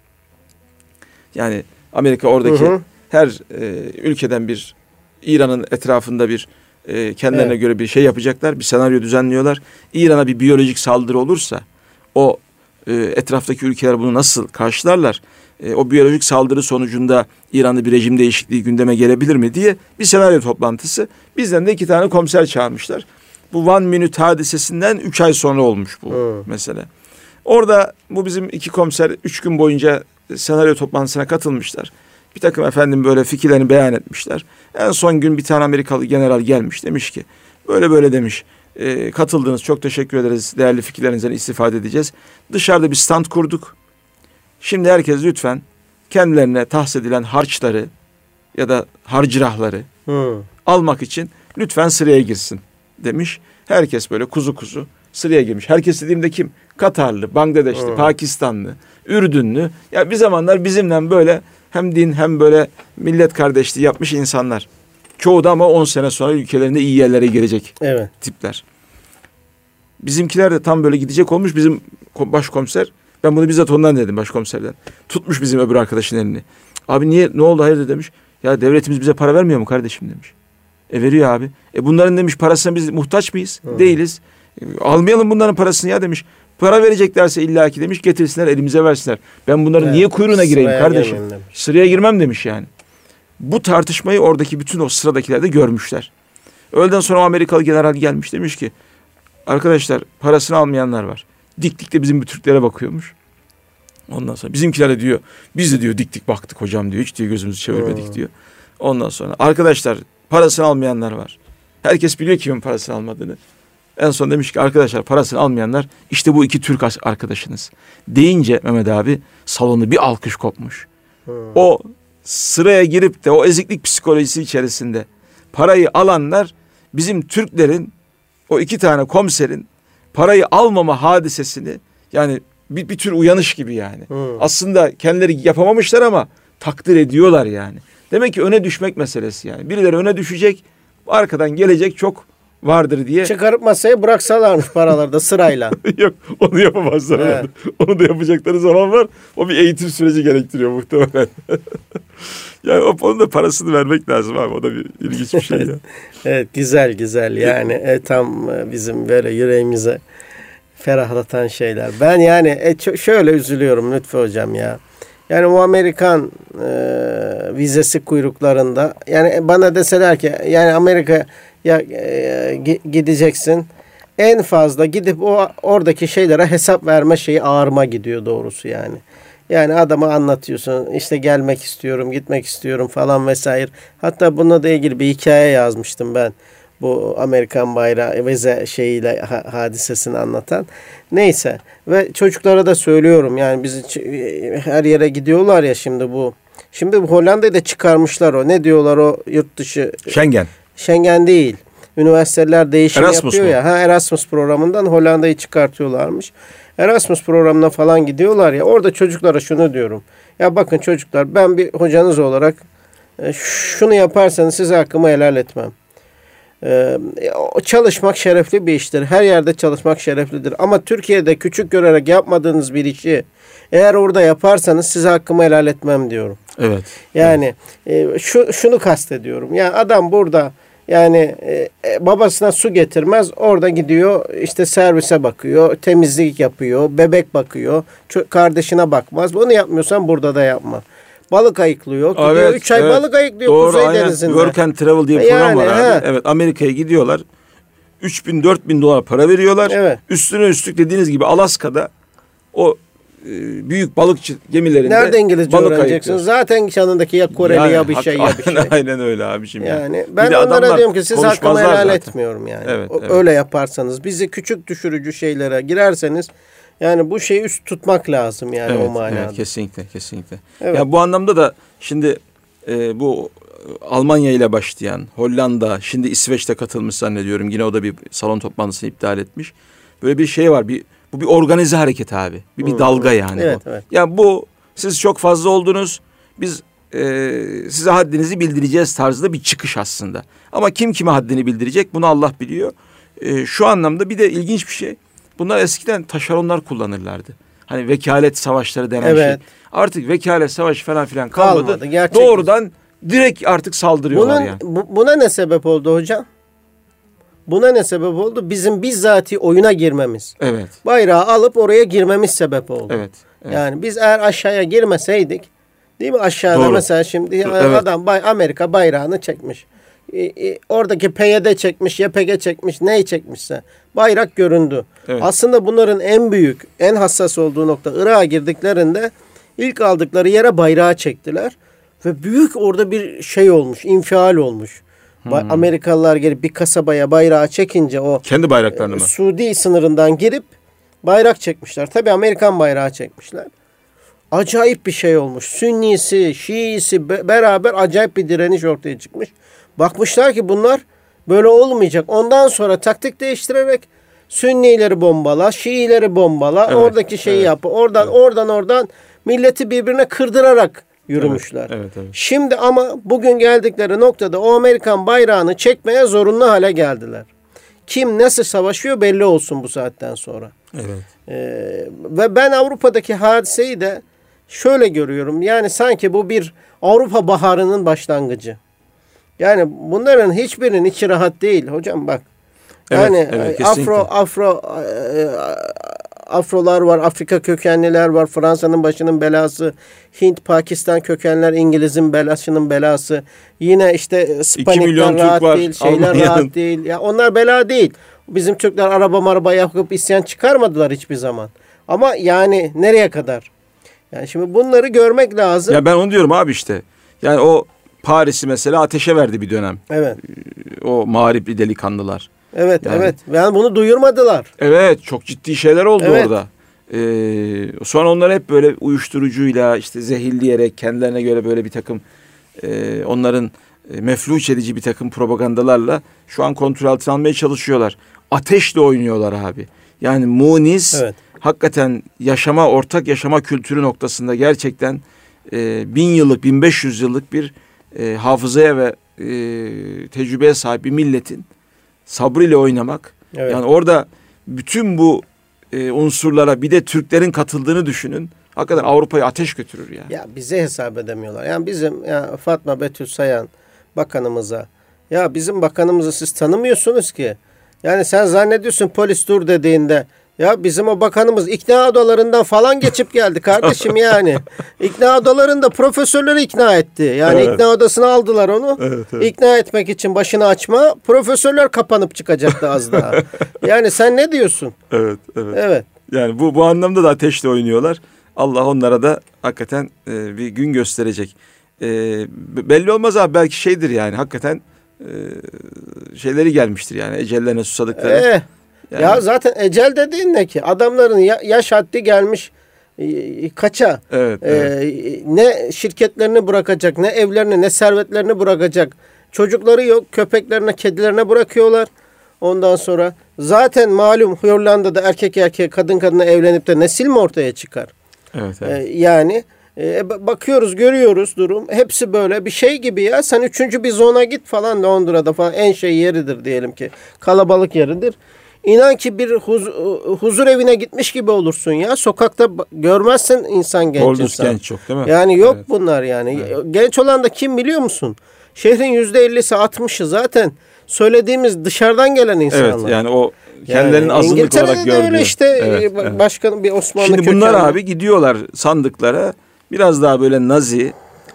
Yani Amerika oradaki hı hı. her e, ülkeden bir İran'ın etrafında bir e, kendilerine evet. göre bir şey yapacaklar. Bir senaryo düzenliyorlar. İran'a bir biyolojik saldırı olursa o e, etraftaki ülkeler bunu nasıl karşılarlar? E, o biyolojik saldırı sonucunda İran'da bir rejim değişikliği gündeme gelebilir mi diye bir senaryo toplantısı. Bizden de iki tane komiser çağırmışlar. Bu One Minute hadisesinden üç ay sonra olmuş bu hmm. mesele. Orada bu bizim iki komiser üç gün boyunca senaryo toplantısına katılmışlar. Bir takım efendim böyle fikirlerini beyan etmişler. En son gün bir tane Amerikalı general gelmiş, demiş ki böyle böyle demiş. E, katıldınız, çok teşekkür ederiz, değerli fikirlerinizden istifade edeceğiz. Dışarıda bir stand kurduk. Şimdi herkes lütfen kendilerine tahsis edilen harçları ya da harcırahları hmm. almak için lütfen sıraya girsin demiş. Herkes böyle kuzu kuzu sıraya girmiş. Herkes dediğimde kim? Katarlı, Bangladeşli, hmm. Pakistanlı, Ürdünlü. Ya bir zamanlar bizimle böyle hem din hem böyle millet kardeşliği yapmış insanlar. Çoğu da ama on sene sonra ülkelerinde iyi yerlere gelecek evet. tipler. Bizimkiler de tam böyle gidecek olmuş. Bizim başkomiser, ben bunu bizzat ondan dedim başkomiserden. Tutmuş bizim öbür arkadaşın elini. Abi niye, ne oldu hayırdır demiş. Ya devletimiz bize para vermiyor mu kardeşim demiş. E veriyor abi. E bunların demiş parasına biz muhtaç mıyız? Hı. Değiliz. E, almayalım bunların parasını ya demiş. Para vereceklerse illaki demiş getirsinler elimize versinler. Ben bunların evet, niye kuyruğuna gireyim kardeşim? Sıraya girmem demiş yani. Bu tartışmayı oradaki bütün o sıradakiler de görmüşler. Öğleden sonra Amerikalı general gelmiş, demiş ki arkadaşlar parasını almayanlar var. Dik dik de bizim bu Türklere bakıyormuş. Ondan sonra bizimkiler de diyor, biz de diyor dik dik baktık hocam diyor. Hiç diyor gözümüzü çevirmedik hmm. diyor. Ondan sonra arkadaşlar parasını almayanlar var. Herkes biliyor kimin parasını almadığını. En son demiş ki arkadaşlar parasını almayanlar işte bu iki Türk arkadaşınız. Deyince Mehmet abi salonda bir alkış kopmuş. Hmm. O sıraya girip de o eziklik psikolojisi içerisinde parayı alanlar bizim Türklerin o iki tane komiserin parayı almama hadisesini yani bir, bir tür uyanış gibi yani. Hmm. Aslında kendileri yapamamışlar ama takdir ediyorlar yani. Demek ki öne düşmek meselesi yani. Birileri öne düşecek, arkadan gelecek çok vardır diye. Çıkarıp masaya bıraksalarmış paraları da sırayla. Yok, onu yapamazlar. Evet. Onu da yapacakları zaman var. O bir eğitim süreci gerektiriyor muhtemelen. Yani onun da parasını vermek lazım abi. O da bir ilginç bir şey ya. Evet, güzel güzel. Yani e, tam bizim böyle yüreğimize ferahlatan şeyler. Ben yani e, şöyle üzülüyorum Lütfü Hocam ya. Yani o Amerikan e, vizesi kuyruklarında yani bana deseler ki yani Amerika ya e, gideceksin en fazla gidip o oradaki şeylere hesap verme şeyi ağırma gidiyor doğrusu yani. Yani adama anlatıyorsun işte gelmek istiyorum, gitmek istiyorum falan vesaire. Hatta bununla da ilgili bir hikaye yazmıştım ben. Bu Amerikan bayrağı vize şeyiyle ha, hadisesini anlatan. Neyse ve çocuklara da söylüyorum yani biz her yere gidiyorlar ya şimdi bu. Şimdi bu Hollanda'yı da çıkarmışlar o. Ne diyorlar o yurt dışı? Schengen. Schengen değil. Üniversiteler değişim Erasmus yapıyor mu? ya. Ha, Erasmus programından Hollanda'yı çıkartıyorlarmış. Erasmus programına falan gidiyorlar ya. Orada çocuklara şunu diyorum. Ya bakın çocuklar ben bir hocanız olarak e, şunu yaparsanız size hakkımı helal etmem. Ee, çalışmak şerefli bir iştir. Her yerde çalışmak şereflidir. Ama Türkiye'de küçük görerek yapmadığınız bir işi eğer orada yaparsanız size hakkımı helal etmem diyorum. Evet. Yani evet. E, şu şunu kastediyorum. Yani adam burada yani e, babasına su getirmez. Orada gidiyor işte servise bakıyor. Temizlik yapıyor. Bebek bakıyor. Kardeşine bakmaz. Bunu yapmıyorsan burada da yapma. Balık ayıklıyor. Gidiyor evet, üç ay evet. balık ayıklıyor Doğru, Kuzey aynen. Denizi'nde. Work and Travel diye bir program yani, var abi. He. Evet, Amerika'ya gidiyorlar. üç bin dört bin dolar para veriyorlar. Evet. Üstüne üstlük dediğiniz gibi Alaska'da o e, büyük balıkçı gemilerinde nerede İngilizce öğreneceksiniz? Zaten yanındaki ya Koreli yani, ya bir şey ya bir şey. Aynen öyle abiciğim. Yani ya. Ben onlara diyorum ki siz hakkımı helal zaten. etmiyorum yani. Evet, o, evet. Öyle yaparsanız bizi küçük düşürücü şeylere girerseniz yani bu şeyi üst tutmak lazım yani evet, o manada. Evet, kesinlikle, kesinlikle. Evet. Yani bu anlamda da şimdi e, bu Almanya ile başlayan, Hollanda, şimdi İsveç'te katılmış zannediyorum. Yine o da bir salon toplantısını iptal etmiş. Böyle bir şey var. Bir bu bir organize hareket abi. Bir, bir hmm. dalga yani evet, bu. Evet. Yani bu siz çok fazla oldunuz. Biz e, size haddinizi bildireceğiz tarzında bir çıkış aslında. Ama kim kime haddini bildirecek bunu Allah biliyor. E, şu anlamda bir de ilginç bir şey. Bunlar eskiden taşeronlar kullanırlardı. Hani vekalet savaşları denen evet. şey. Artık vekalet savaşı falan filan kalmadı. kalmadı Doğrudan direkt artık saldırıyorlar bunun, yani. Bu, buna ne sebep oldu hocam? Buna ne sebep oldu? Bizim bizzati oyuna girmemiz. Evet. Bayrağı alıp oraya girmemiz sebep oldu. Evet. evet. Yani biz eğer aşağıya girmeseydik, değil mi? Aşağıda Doğru. mesela şimdi evet. adam bay, Amerika bayrağını çekmiş. E, e, oradaki P Y D çekmiş, Y P G çekmiş, neyi çekmişse bayrak göründü. Evet. Aslında bunların en büyük, en hassas olduğu nokta Irak'a girdiklerinde ilk aldıkları yere bayrağı çektiler ve büyük orada bir şey olmuş, infial olmuş. Hmm. Amerikalılar gelip bir kasabaya bayrağı çekince o kendi bayraklarını e, mı? Suudi sınırından girip bayrak çekmişler. Tabii Amerikan bayrağı çekmişler. Acayip bir şey olmuş. Sünnisi, Şiisi be- beraber acayip bir direniş ortaya çıkmış. Bakmışlar ki bunlar böyle olmayacak. Ondan sonra taktik değiştirerek Sünnileri bombala, Şiileri bombala, evet, oradaki şeyi evet, yap. Oradan evet. oradan oradan milleti birbirine kırdırarak yürümüşler. Evet, evet, evet. Şimdi ama bugün geldikleri noktada o Amerikan bayrağını çekmeye zorunlu hale geldiler. Kim nasıl savaşıyor belli olsun bu saatten sonra. Evet. Ee, ve ben Avrupa'daki hadiseyi de şöyle görüyorum. Yani sanki bu bir Avrupa baharının başlangıcı. Yani bunların hiçbirinin içi rahat değil hocam bak. Yani evet, evet, Afro Afro e, Afrolar var, Afrika kökenliler var, Fransa'nın başının belası, Hint, Pakistan kökenler, İngiliz'in belasının belası. Yine işte Spanikler rahat değil, şeyler rahat değil. Ya onlar bela değil. Bizim Türkler araba maraba yakıp isyan çıkarmadılar hiçbir zaman. Ama yani nereye kadar? Yani şimdi bunları görmek lazım. Ya ben onu diyorum abi işte. Yani o Paris'i mesela ateşe verdi bir dönem. Evet. O mağripli delikanlılar. Evet, yani, evet. Yani bunu duyurmadılar. Evet, çok ciddi şeyler oldu evet. orada. Ee, sonra onları hep böyle uyuşturucuyla işte zehirleyerek kendilerine göre böyle bir takım e, onların e, mefluç edici bir takım propagandalarla şu an kontrol altına almaya çalışıyorlar. Ateşle oynuyorlar abi. Yani Muniz evet. hakikaten yaşama, ortak yaşama kültürü noktasında gerçekten e, bin yıllık, bin beş yüz yıllık bir e, hafızaya ve e, tecrübeye sahip bir milletin sabrıyla oynamak. Evet. Yani orada bütün bu e, unsurlara bir de Türklerin katıldığını düşünün. Hakikaten Avrupa'yı ateş götürür yani. Ya bize hesap edemiyorlar. Yani bizim ya Fatma Betül Sayan bakanımıza, ya bizim bakanımızı siz tanımıyorsunuz ki. Yani sen zannediyorsun polis dur dediğinde, ya bizim o bakanımız ikna odalarından falan geçip geldi kardeşim yani. İkna odalarında profesörleri ikna etti. Yani evet. ikna odasına aldılar onu. Evet, evet. İkna etmek için başını açma. Profesörler kapanıp çıkacaktı az daha. Yani sen ne diyorsun? Evet, evet. Evet. Yani bu bu anlamda da ateşle oynuyorlar. Allah onlara da hakikaten e, bir gün gösterecek. E, belli olmaz abi, belki şeydir yani hakikaten e, şeyleri gelmiştir yani ecellerine susadıkları. Ee, yani. Ya zaten ecel dediğin ne ki? Adamların ya, yaş haddi gelmiş e, kaça? Evet, e, evet. Ne şirketlerini bırakacak, ne evlerini, ne servetlerini bırakacak. Çocukları yok, köpeklerine, kedilerine bırakıyorlar. Ondan sonra zaten malum Hollanda'da erkek erkeğe, kadın kadına evlenip de nesil mi ortaya çıkar? Evet, evet. Ee, yani e, bakıyoruz, görüyoruz durum. Hepsi böyle bir şey gibi ya. Sen üçüncü bir zona git falan, Londra'da falan en şey yeridir diyelim ki. Kalabalık yeridir. İnan ki bir huz, huzur evine gitmiş gibi olursun ya. Sokakta görmezsin insan, genç Olduz insan. genç çok değil mi? Yani yok evet. bunlar yani. Evet. Genç olan da kim biliyor musun? Şehrin yüzde ellisi altmışı zaten söylediğimiz dışarıdan gelen insanlar. Evet, yani o kendilerini yani, azınlık olarak gördüğü. Öyle işte evet, evet. Başkanın bir Osmanlı Şimdi kökenli. bunlar abi gidiyorlar sandıklara, biraz daha böyle Nazi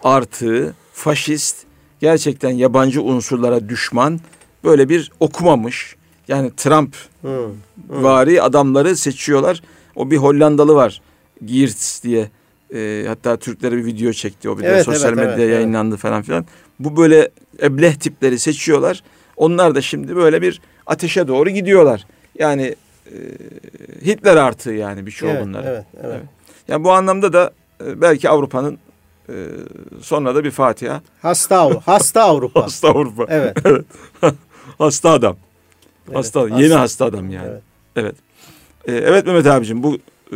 artı faşist, gerçekten yabancı unsurlara düşman böyle bir okumamış. Yani Trump hmm, hmm. vari adamları seçiyorlar. O bir Hollandalı var, Geertz diye. E, hatta Türklere bir video çekti. O bir evet, de sosyal evet, medyada evet, yayınlandı evet. falan filan. Bu böyle ebleh tipleri seçiyorlar. Onlar da şimdi böyle bir ateşe doğru gidiyorlar. Yani e, Hitler artığı yani bir şey evet, bunlar. Evet, evet. evet. Yani bu anlamda da e, belki Avrupa'nın e, sonra da bir Fatiha. Hasta Avrupa. Hasta Avrupa. Hasta Avrupa. Evet. evet. Hasta adam. Evet, hasta, hasta. Yeni hasta adam yani. Evet. Evet, ee, evet Mehmet abicim, bu e,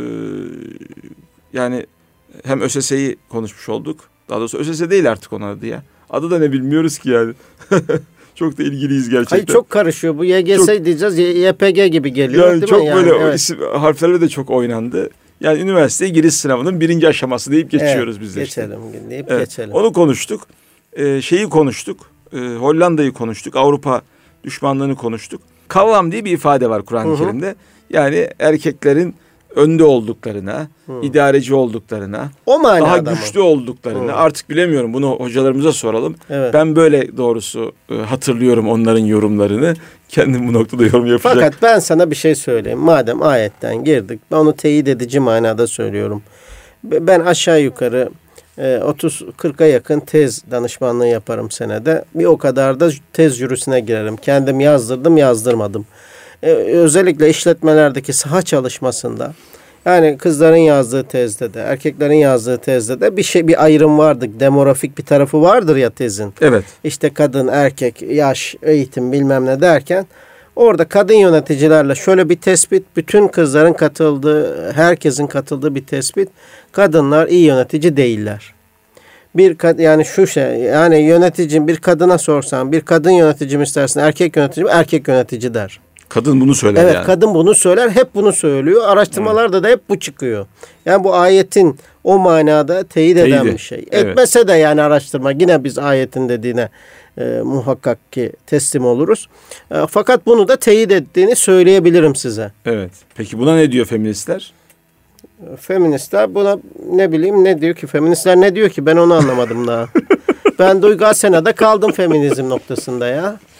yani hem ÖSS'yi konuşmuş olduk. Daha doğrusu ÖSS değil artık onun adı ya. Adı da ne bilmiyoruz ki yani. Çok da ilgiliyiz gerçekten. Hayır, çok karışıyor. Bu Y G S çok, diyeceğiz. Y P G gibi geliyor yani değil çok mi? Yani böyle evet. isim, harflerle de çok oynandı. Yani üniversiteye giriş sınavının birinci aşaması deyip geçiyoruz evet, biz de geçelim, işte. deyip evet, geçelim. Onu konuştuk. Ee, şeyi konuştuk. Ee, Hollanda'yı konuştuk. Avrupa düşmanlığını konuştuk. Kavvam diye bir ifade var Kur'an-ı Kerim'de. Yani erkeklerin önde olduklarına, Hı. idareci olduklarına, o daha güçlü mı? olduklarına, Hı. artık bilemiyorum, bunu hocalarımıza soralım. Evet. Ben böyle doğrusu e, hatırlıyorum onların yorumlarını. Kendim bu noktada yorum yapacak. Fakat ben sana bir şey söyleyeyim. Madem ayetten girdik, ben onu teyit edici manada söylüyorum. Ben aşağı yukarı otuz kırka yakın tez danışmanlığı yaparım senede. Bir o kadar da tez jürisine girerim. Kendim yazdırdım, yazdırmadım. Ee, özellikle işletmelerdeki saha çalışmasında, yani kızların yazdığı tezde de, erkeklerin yazdığı tezde de bir şey, bir ayrım vardır. Demografik bir tarafı vardır ya tezin. Evet. İşte kadın, erkek, yaş, eğitim bilmem ne derken orada kadın yöneticilerle şöyle bir tespit, bütün kızların katıldığı, herkesin katıldığı bir tespit. Kadınlar iyi yönetici değiller. Bir yani şu şey, yani yönetici, bir kadına sorsan, bir kadın yönetici mi istersin, erkek yönetici mi? Erkek yönetici der. Kadın bunu söyler evet, yani. Evet, kadın bunu söyler, hep bunu söylüyor. Araştırmalarda hmm. da hep bu çıkıyor. Yani bu ayetin o manada teyit Teyidi. eden bir şey. Evet. Etmese de yani araştırma, yine biz ayetin dediğine e, muhakkak ki teslim oluruz. E, fakat bunu da teyit ettiğini söyleyebilirim size. Evet. Peki buna ne diyor feministler? Feministler buna ne bileyim ne diyor ki? Feministler ne diyor ki? Ben onu anlamadım daha. Ben Duygu Asena'da kaldım feminizm noktasında ya.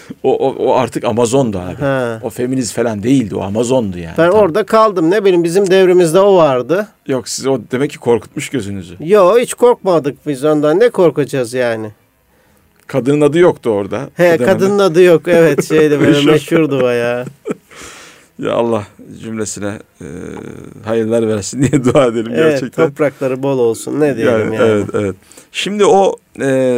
O, o, o artık Amazon'du abi. Ha. O feminist falan değildi. O Amazon'du yani. Ben Tabii. orada kaldım. Ne bileyim bizim devrimizde o vardı. Yok siz o demek ki korkutmuş gözünüzü. Yok hiç korkmadık biz ondan. Ne korkacağız yani? Kadının adı yoktu orada. He kadının adı yok. Evet şeydi böyle Meşhur. meşhurdu bayağı. Ya Allah cümlesine e, hayırlar versin diye dua edelim Evet, gerçekten. toprakları bol olsun. Ne diyelim yani. yani. Evet evet. Şimdi o e,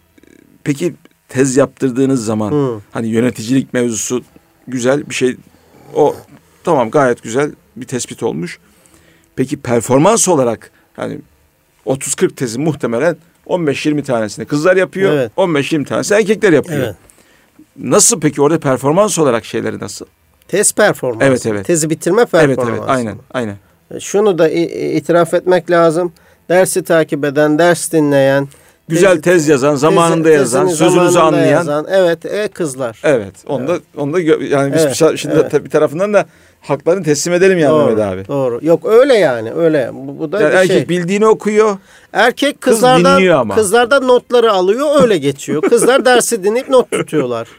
peki tez yaptırdığınız zaman Hı. hani yöneticilik mevzusu güzel bir şey. O tamam gayet güzel bir tespit olmuş. Peki performans olarak hani otuz kırk tezi muhtemelen on beş yirmi tanesini kızlar yapıyor. Evet. on beş yirmi tanesi erkekler yapıyor. Evet. Nasıl peki orada performans olarak şeyleri nasıl? Tez performansı. Evet evet. Tezi bitirme performansı. Evet evet aynen aynen. Şunu da itiraf etmek lazım. Dersi takip eden, ders dinleyen, güzel tez, tez yazan, zamanında tez, yazan, sözünüzü zamanında anlayan. Yazan, evet, e, kızlar. Evet. Onda evet. onda yani biz evet, şimdi evet. bir tarafından da haklarını teslim edelim yani Mehmet abi. Doğru. Yok öyle yani, öyle. Bu, bu da yani bir erkek şey. bildiğini okuyor. Erkek kızlardan Kız kızlardan notları alıyor, öyle geçiyor. Kızlar dersi dinleyip not tutuyorlar.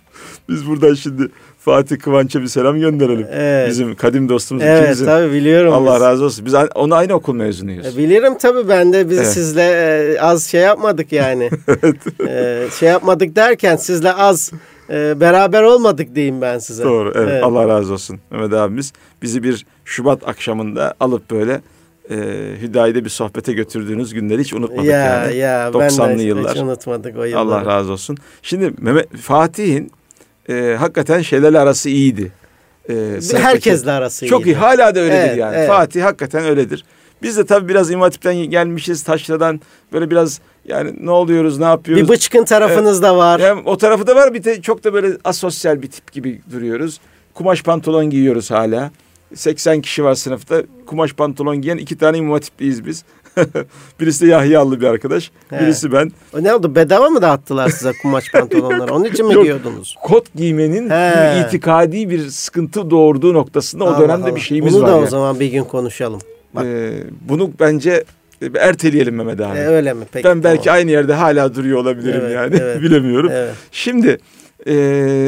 Biz buradan şimdi Fatih Kıvanç'a bir selam gönderelim. Evet. Bizim kadim dostumuz. Evet ikimizin. tabii biliyorum. Allah biz. razı olsun. Biz onu aynı okul mezunuyuz. E, bilirim tabii ben de biz evet. sizle e, az şey yapmadık yani. evet. e, şey yapmadık derken sizle az e, beraber olmadık diyeyim ben size. Doğru evet. evet. Allah razı olsun Mehmet abimiz. Bizi bir Şubat akşamında alıp böyle e, Hüdayi'de bir sohbete götürdüğünüz günleri hiç unutmadık ya, yani. Ya doksanlı ben de yıllar. hiç unutmadık o yılları. Allah razı olsun. Şimdi Mehmet Fatih'in e, hakikaten şeylerle arası iyiydi. Ee, Herkesle arası çok iyiydi. iyi. Hala da öyledir evet, yani. Evet. Fatih hakikaten öyledir. Biz de tabii biraz İmam Hatip'ten gelmişiz. Taşra'dan böyle biraz yani ne oluyoruz, ne yapıyoruz? Bir bıçkın tarafınız da var. Hem o tarafı da var. Bir de çok da böyle asosyal bir tip gibi duruyoruz. Kumaş pantolon giyiyoruz hala. seksen kişi var sınıfta. Kumaş pantolon giyen iki tane İmam Hatipliyiz biz. Birisi de Yahyalı bir arkadaş. He. Birisi ben. O ne oldu? Bedava mı dağıttılar size kumaş pantolonları? Onun için mi Yok, giyiyordunuz? Kot giymenin bir itikadi bir sıkıntı doğurduğu noktasında Allah o dönemde Allah. bir şeyimiz bunu var. Bunu da yani. o zaman bir gün konuşalım. Ee, bunu bence erteleyelim Mehmet abi. E, öyle mi? Peki, ben belki tamam. aynı yerde hala duruyor olabilirim evet, yani. Evet, Bilemiyorum. Evet. Şimdi e,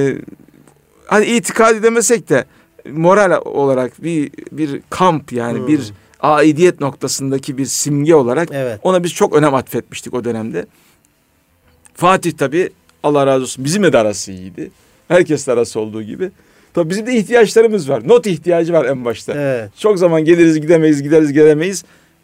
hani itikadi demesek de moral olarak bir bir kamp yani hmm. bir aidiyet noktasındaki bir simge olarak evet. ona biz çok önem atfetmiştik o dönemde. Fatih tabii Allah razı olsun bizimle de arası iyiydi. Herkesle arası olduğu gibi. Tabii bizim de ihtiyaçlarımız var. Not ihtiyacı var en başta. Evet. Çok zaman geliriz gidemeyiz, gideriz gelemeyiz.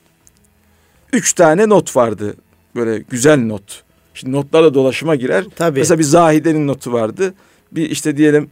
Üç tane not vardı. Böyle güzel not. Şimdi notlarla dolaşıma girer. Tabii. Mesela bir Zahide'nin notu vardı. Bir işte diyelim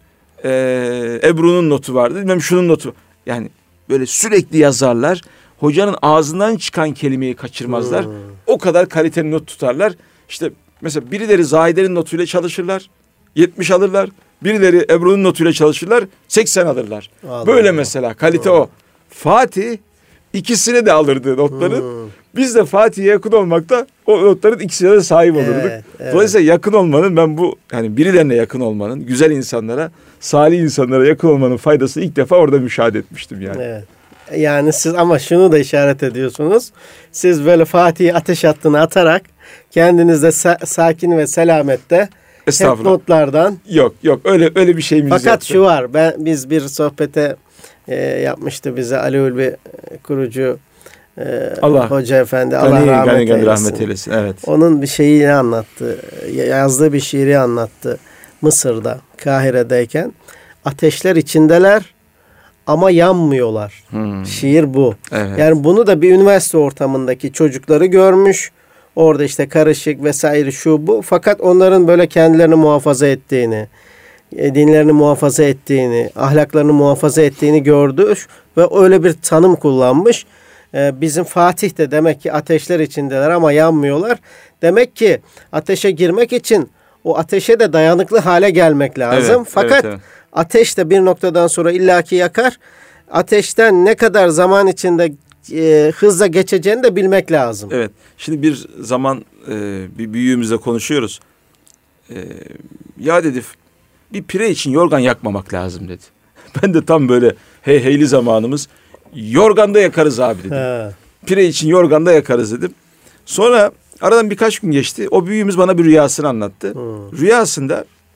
e, Ebru'nun notu vardı. Bilmem şunun notu. Yani böyle sürekli yazarlar. Hocanın ağzından çıkan kelimeyi kaçırmazlar. Hmm. O kadar kaliteli not tutarlar. İşte mesela birileri Zahide'nin notuyla çalışırlar. yetmiş alırlar. Birileri Ebru'nun notuyla çalışırlar. seksen alırlar. Allah Böyle Allah. Mesela kalite Allah. o. Fatih ikisini de alırdı notların. Hmm. Biz de Fatih'e yakın olmakta o notların ikisine de sahip olurduk. Evet, evet. Dolayısıyla yakın olmanın ben bu hani birilerine yakın olmanın, güzel insanlara, salih insanlara yakın olmanın faydasını ilk defa orada müşahede etmiştim yani. Evet. Yani siz ama şunu da işaret ediyorsunuz. Siz böyle Fatih'i ateş hattına atarak kendinizde sa- sakin ve selamette hep notlardan. Yok yok öyle öyle bir şeyimiz yok. Fakat yoktu. Şu var. Ben biz bir sohbete e, yapmıştı bize Ali Ulvi kurucu e, Allah Hoca Efendi Allah gani, rahmet, gani, eylesin. rahmet eylesin. Evet. Onun bir şeyini anlattı. Yazdığı bir şiiri anlattı. Mısır'da, Kahire'deyken ateşler içindeler ama yanmıyorlar. Hmm. Şiir bu. Evet. Yani bunu da bir üniversite ortamındaki çocukları görmüş. Orada işte karışık vesaire şu bu. Fakat onların böyle kendilerini muhafaza ettiğini, dinlerini muhafaza ettiğini, ahlaklarını muhafaza ettiğini gördü ve öyle bir tanım kullanmış. Bizim Fatih de demek ki ateşler içindeler ama yanmıyorlar. Demek ki ateşe girmek için o ateşe de dayanıklı hale gelmek lazım. Evet, Fakat evet, evet. ateş de bir noktadan sonra illaki yakar. Ateşten ne kadar zaman içinde e, hızla geçeceğini de bilmek lazım. Evet. Şimdi bir zaman e, bir büyüğümüzle konuşuyoruz. E, ya dedi bir pire için yorgan yakmamak lazım dedi. Ben de tam böyle hey heyli zamanımız yorganda yakarız abi dedim. He. Pire için yorganda yakarız dedim. Sonra aradan birkaç gün geçti. O büyüğümüz bana bir rüyasını anlattı. Hmm. Rüyasında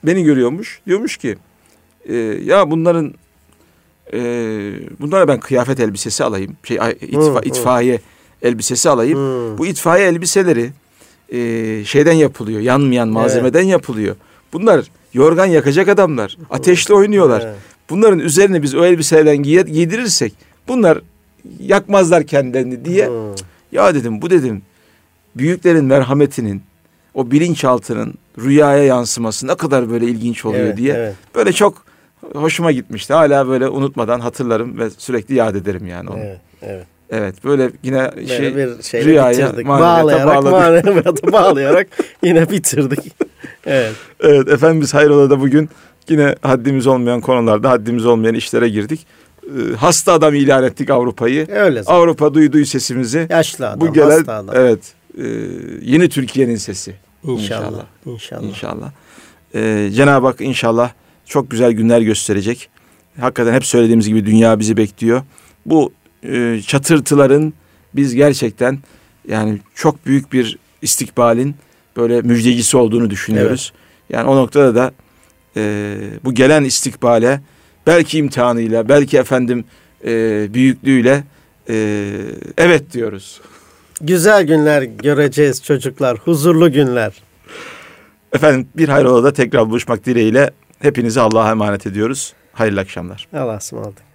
beni görüyormuş. Diyormuş ki e, ya bunların e, bunlara ben kıyafet elbisesi alayım. Şey itfa, hmm, itfaiye hmm. elbisesi alayım. Hmm. Bu itfaiye elbiseleri e, şeyden yapılıyor. Yanmayan malzemeden evet. yapılıyor. Bunlar yorgan yakacak adamlar. Ateşle oynuyorlar. Evet. Bunların üzerine biz o elbiselerden giy- giydirirsek bunlar yakmazlar kendilerini diye. Hmm. Ya dedim bu dedim büyüklerin merhametinin, o bilinçaltının rüyaya yansıması ne kadar böyle ilginç oluyor evet, diye. Evet. Böyle çok hoşuma gitmişti. Hala böyle unutmadan hatırlarım ve sürekli yad ederim yani onu. Evet, evet. Evet, böyle yine şey, bir rüyaya bağlayarak, maneviyata bağlayarak yine bitirdik. Evet. Evet, Efendimiz hayrola da bugün yine haddimiz olmayan konularda, haddimiz olmayan işlere girdik. Ee, hasta adam ilan ettik Avrupa'yı. Öyle zaten. Avrupa duyduğu sesimizi. Yaşlı adam, bu gelen, hasta adam. Evet, e, yeni Türkiye'nin sesi. İnşallah. İnşallah. İnşallah. İnşallah. Ee, Cenab-ı Hak inşallah çok güzel günler gösterecek. Hakikaten hep söylediğimiz gibi dünya bizi bekliyor. Bu e, çatırtıların biz gerçekten yani çok büyük bir istikbalin böyle müjdecisi olduğunu düşünüyoruz. Evet. Yani o noktada da e, bu gelen istikbale belki imtihanıyla, belki efendim e, büyüklüğüyle e, evet diyoruz. Güzel günler göreceğiz çocuklar, huzurlu günler. Efendim bir hayrolada tekrar buluşmak dileğiyle hepinizi Allah'a emanet ediyoruz. Hayırlı akşamlar. Allah'a ısmarladık.